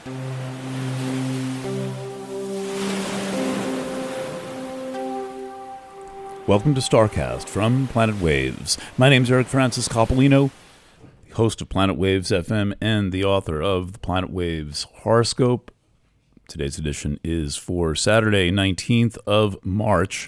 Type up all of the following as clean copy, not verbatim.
Welcome to StarCast from Planet Waves. My name is Eric Francis Coppolino, host of Planet Waves FM and the author of the Planet Waves Horoscope. Today's edition is for Saturday, 19th of March,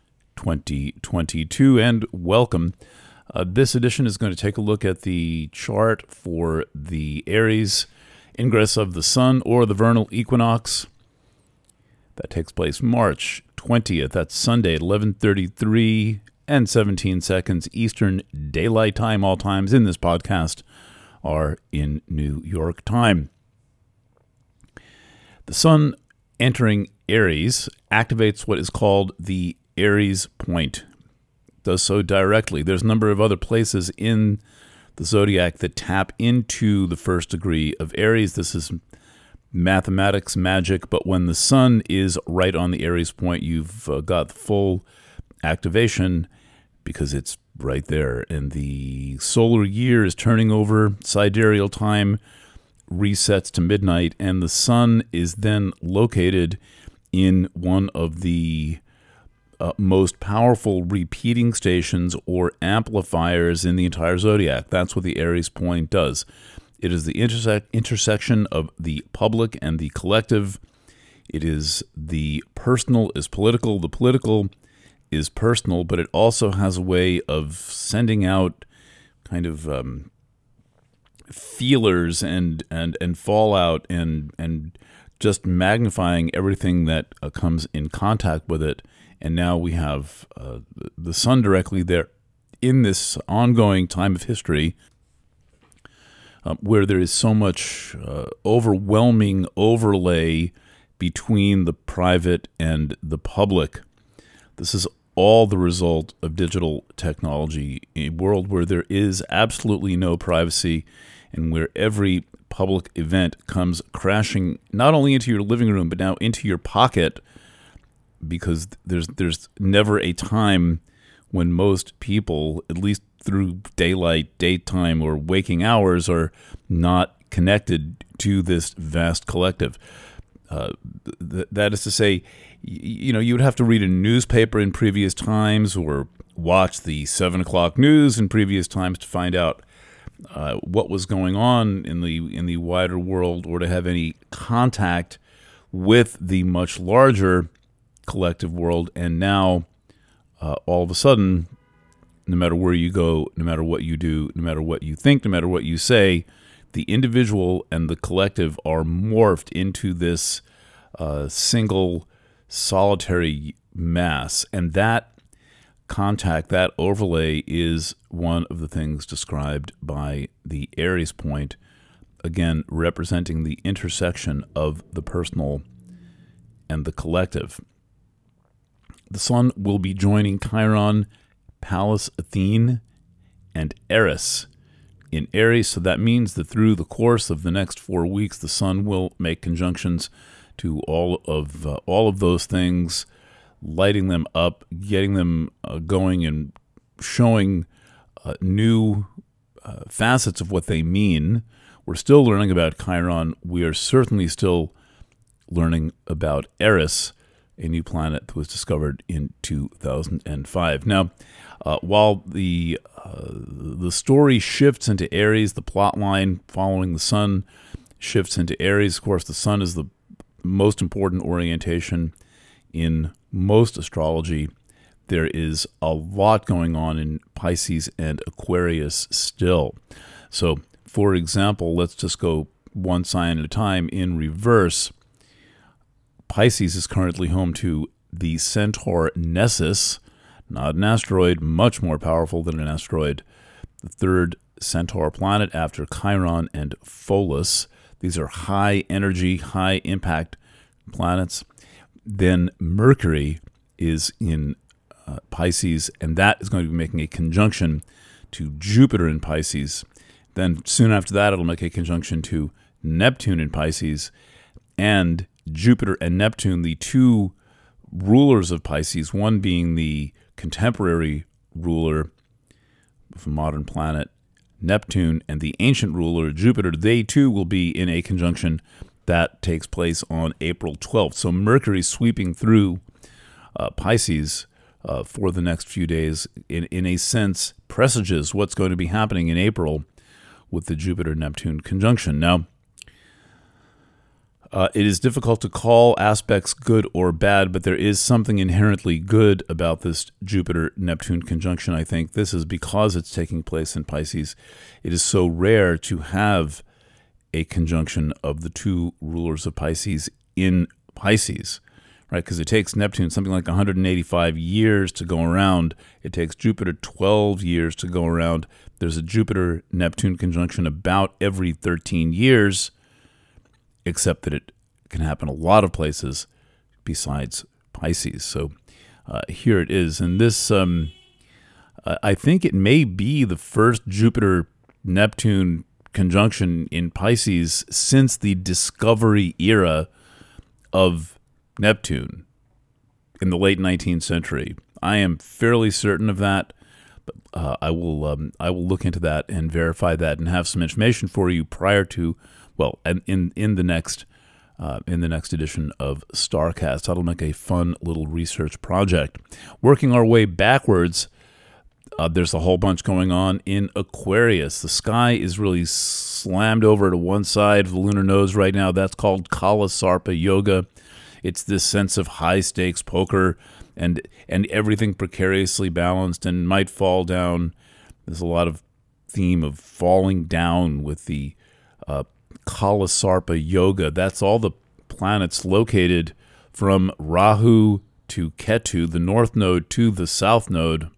2022, and welcome. This edition is going to take a look at the chart for the Aries ingress of the Sun or the vernal equinox. That takes place March 20th. That's Sunday at 11:33 and 17 seconds Eastern Daylight Time. All times in this podcast are in New York time. The Sun entering Aries activates what is called the Aries point. It does so directly. There's a number of other places in the zodiac that tap into the first degree of Aries. This is mathematics, magic, but when the Sun is right on the Aries point, you've got full activation because it's right there. And the solar year is turning over, sidereal time resets to midnight, and the Sun is then located in one of the most powerful repeating stations or amplifiers in the entire zodiac. That's what the Aries point does. It is the intersection of the public and the collective. It is the personal is political, the political is personal, but it also has a way of sending out kind of feelers and fallout and just magnifying everything that comes in contact with it. And now we have the Sun directly there in this ongoing time of history, where there is so much overwhelming overlay between the private and the public. This is all the result of digital technology, a world where there is absolutely no privacy and where every public event comes crashing not only into your living room, but now into your pocket, because there's never a time when most people, at least through daytime, or waking hours, are not connected to this vast collective. That is to say, you would have to read a newspaper in previous times or watch the 7 o'clock news in previous times to find out what was going on in the wider world, or to have any contact with the much larger collective world. And now, all of a sudden, no matter where you go, no matter what you do, no matter what you think, no matter what you say, the individual and the collective are morphed into this single solitary mass. And that contact, that overlay, is one of the things described by the Aries point, again, representing the intersection of the personal and the collective. The Sun will be joining Chiron, Pallas Athene, and Eris in Aries. So that means that through the course of the next 4 weeks, the Sun will make conjunctions to all of those things, lighting them up, getting them going, and showing new facets of what they mean. We're still learning about Chiron. We are certainly still learning about Eris, a new planet that was discovered in 2005. Now, while the story shifts into Aries, the plot line following the Sun shifts into Aries. Of course, the Sun is the most important orientation in most astrology. There is a lot going on in Pisces and Aquarius still. So, for example, let's just go one sign at a time in reverse. Pisces is currently home to the Centaur Nessus, not an asteroid, much more powerful than an asteroid. The third Centaur planet after Chiron and Pholus. These are high energy, high impact planets. Then Mercury is in Pisces, and that is going to be making a conjunction to Jupiter in Pisces. Then soon after that, it'll make a conjunction to Neptune in Pisces, and Jupiter and Neptune, the two rulers of Pisces, one being the contemporary ruler of a modern planet, Neptune, and the ancient ruler, Jupiter, they too will be in a conjunction That takes place on April 12th. So Mercury sweeping through Pisces for the next few days, in a sense, presages what's going to be happening in April with the Jupiter-Neptune conjunction. Now, it is difficult to call aspects good or bad, but there is something inherently good about this Jupiter-Neptune conjunction, I think. This is because it's taking place in Pisces. It is so rare to have a conjunction of the two rulers of Pisces in Pisces, right? Because it takes Neptune something like 185 years to go around. It takes Jupiter 12 years to go around. There's a Jupiter-Neptune conjunction about every 13 years, except that it can happen a lot of places besides Pisces. So here it is. And this, I think it may be the first Jupiter-Neptune conjunction in Pisces since the discovery era of Neptune in the late 19th century. I am fairly certain of that, but I will look into that and verify that and have some information for you prior to, well, in the next edition of Starcast. That'll make a fun little research project. Working our way backwards, there's a whole bunch going on in Aquarius. The sky is really slammed over to one side of the lunar nodes right now. That's called Kalasarpa Yoga. It's this sense of high-stakes poker and everything precariously balanced and might fall down. There's a lot of theme of falling down with the Kalasarpa Yoga. That's all the planets located from Rahu to Ketu, the north node to the south node.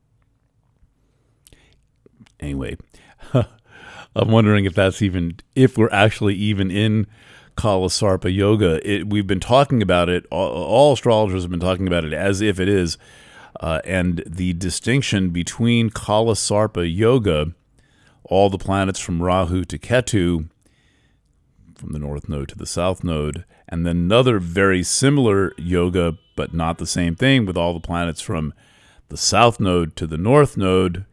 Anyway, I'm wondering if we're actually even in Kalasarpa Yoga. We've been talking about it, all astrologers have been talking about it as if it is, and the distinction between Kalasarpa Yoga, all the planets from Rahu to Ketu, from the north node to the south node, and then another very similar yoga, but not the same thing, with all the planets from the south node to the north node,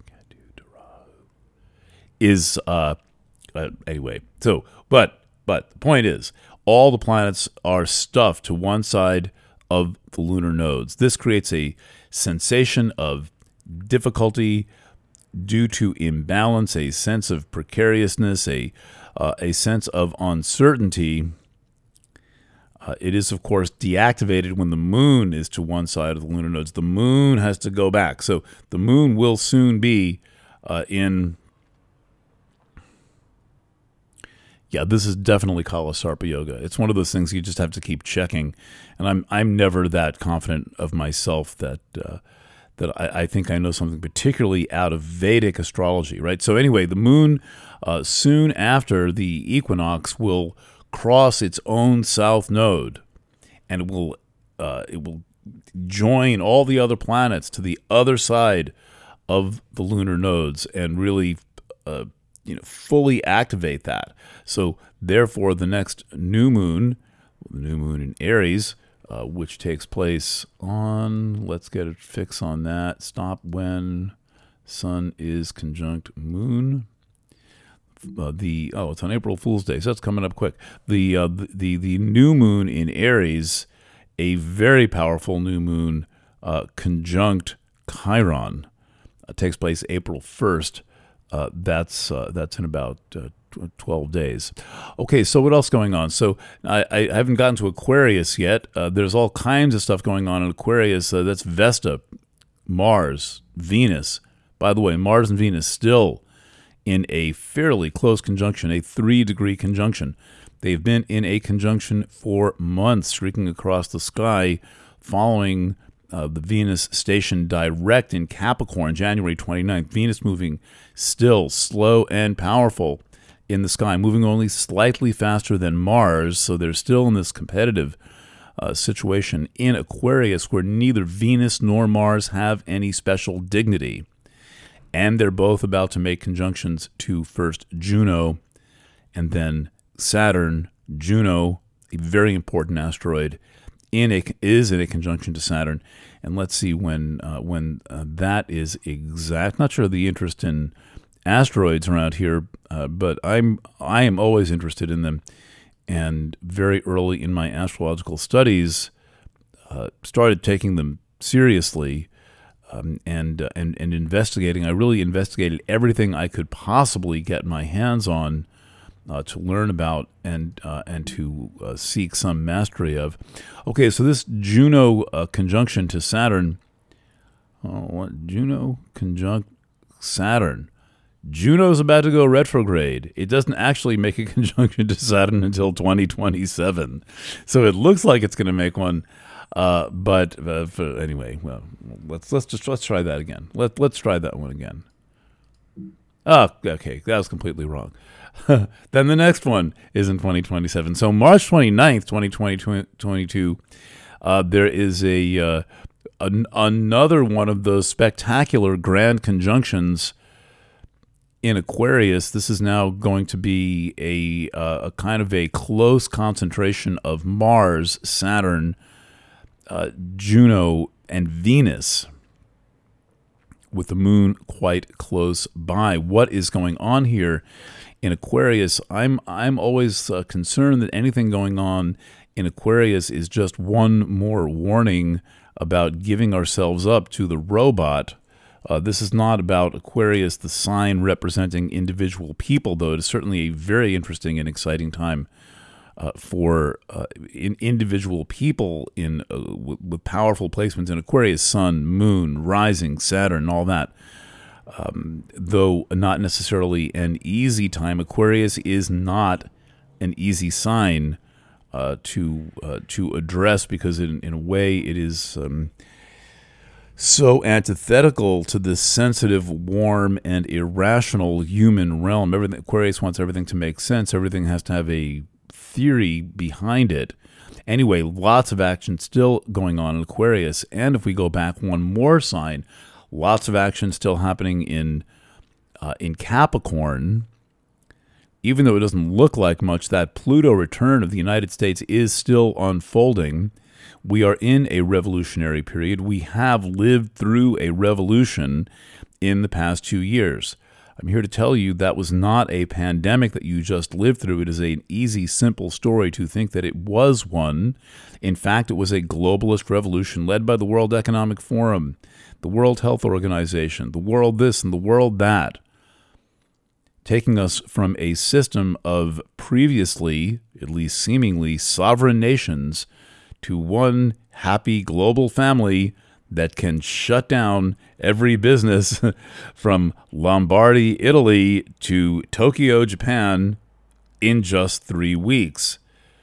is anyway. So, but the point is, all the planets are stuffed to one side of the lunar nodes. This creates a sensation of difficulty due to imbalance, a sense of precariousness, a sense of uncertainty. It is, of course, deactivated when the moon is to one side of the lunar nodes. The moon has to go back. So the moon will soon be in... Yeah, this is definitely Kalasarpa Yoga. It's one of those things you just have to keep checking. And I'm never that confident of myself that I think I know something particularly out of Vedic astrology, right? So anyway, the moon soon after the equinox will cross its own south node, and it will join all the other planets to the other side of the lunar nodes and really fully activate that. So therefore, the next new moon, the new moon in Aries, which takes place on, let's get a fix on that, stop when sun is conjunct moon. It's on April Fool's Day, so that's coming up quick. The new moon in Aries, a very powerful new moon conjunct Chiron, takes place April 1st. That's in about 12 days. Okay, so what else going on? So I haven't gotten to Aquarius yet. There's all kinds of stuff going on in Aquarius. That's Vesta, Mars, Venus. By the way, Mars and Venus still in a fairly close conjunction, a 3-degree conjunction. They've been in a conjunction for months, streaking across the sky, following the Venus station direct in Capricorn, January 29th. Venus moving still slow and powerful in the sky, moving only slightly faster than Mars. So they're still in this competitive situation in Aquarius where neither Venus nor Mars have any special dignity. And they're both about to make conjunctions to first Juno and then Saturn. Juno, a very important asteroid, is in a conjunction to Saturn, and let's see when that is exact. Not sure the interest in asteroids around here, but I am always interested in them. and very early in my astrological studies, started taking them seriously and investigating. I really investigated everything I could possibly get my hands on to learn about and to seek some mastery of. Okay, so this Juno conjunction to Saturn. Juno conjunct Saturn. Juno's about to go retrograde. It doesn't actually make a conjunction to Saturn until 2027, so it looks like it's going to make one. But anyway, well, let's try that again. Let's try that one again. Oh, okay, that was completely wrong. Then the next one is in 2027. So March 29th, 2022, there is another one of those spectacular grand conjunctions in Aquarius. This is now going to be a kind of a close concentration of Mars, Saturn, Juno, and Venus, with the moon quite close by. What is going on here in Aquarius? I'm always concerned that anything going on in Aquarius is just one more warning about giving ourselves up to the robot. This is not about Aquarius, the sign representing individual people, though it is certainly a very interesting and exciting time for individual people with powerful placements in Aquarius: Sun, Moon, Rising, Saturn, all that. Though not necessarily an easy time. Aquarius is not an easy sign to address, because in a way it is so antithetical to this sensitive, warm, and irrational human realm. Aquarius wants everything to make sense. Everything has to have a theory behind it. Anyway, lots of action still going on in Aquarius. And if we go back one more sign, lots of action still happening in Capricorn. Even though it doesn't look like much, that Pluto return of the United States is still unfolding. We are in a revolutionary period. We have lived through a revolution in the past 2 years. I'm here to tell you that was not a pandemic that you just lived through. It is an easy, simple story to think that it was one. In fact, it was a globalist revolution led by the World Economic Forum, the World Health Organization, the world this and the world that, taking us from a system of previously, at least seemingly, sovereign nations to one happy global family that can shut down every business from Lombardy, Italy to Tokyo, Japan in just 3 weeks.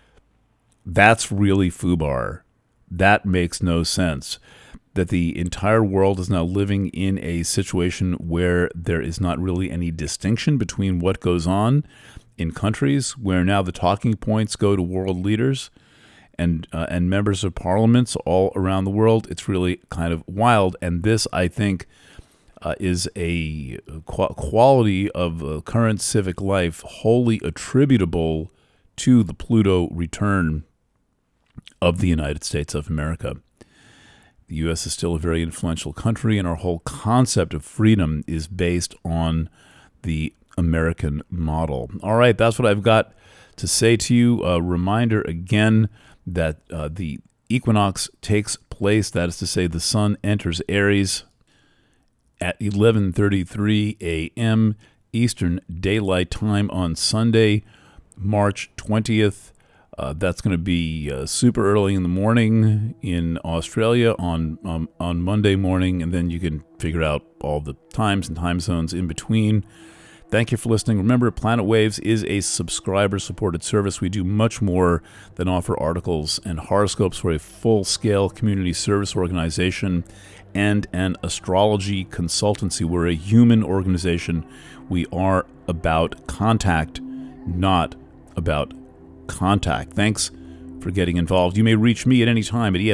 That's really FUBAR. That makes no sense. That the entire world is now living in a situation where there is not really any distinction between what goes on in countries, where now the talking points go to world leaders and members of parliaments all around the world. It's really kind of wild. And this, I think, is a quality of current civic life wholly attributable to the Pluto return of the United States of America. The U.S. is still a very influential country, and our whole concept of freedom is based on the American model. All right, that's what I've got to say to you. A reminder again that the equinox takes place, that is to say the sun enters Aries at 11:33 a.m. Eastern Daylight Time on Sunday, March 20th. That's going to be super early in the morning in Australia on Monday morning, and then you can figure out all the times and time zones in between. Thank you for listening. Remember, Planet Waves is a subscriber-supported service. We do much more than offer articles and horoscopes. We're a full-scale community service organization and an astrology consultancy. We're a human organization. We are about contact, not about contact. Thanks for getting involved. You may reach me at any time at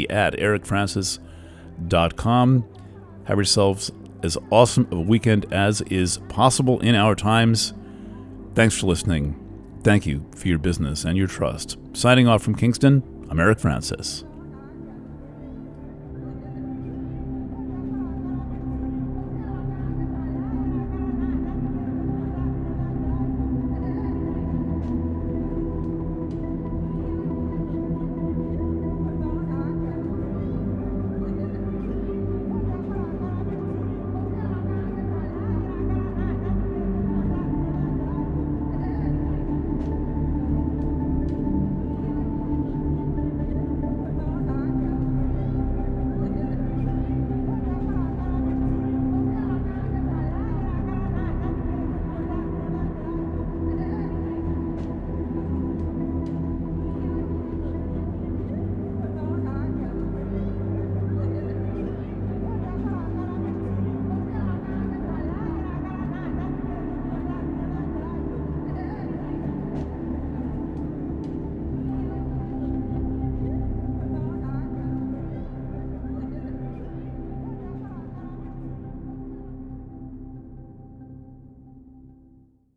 efc@ericfrancis.com. Have yourselves as awesome of a weekend as is possible in our times. Thanks for listening. Thank you for your business and your trust. Signing off from Kingston, I'm Eric Francis.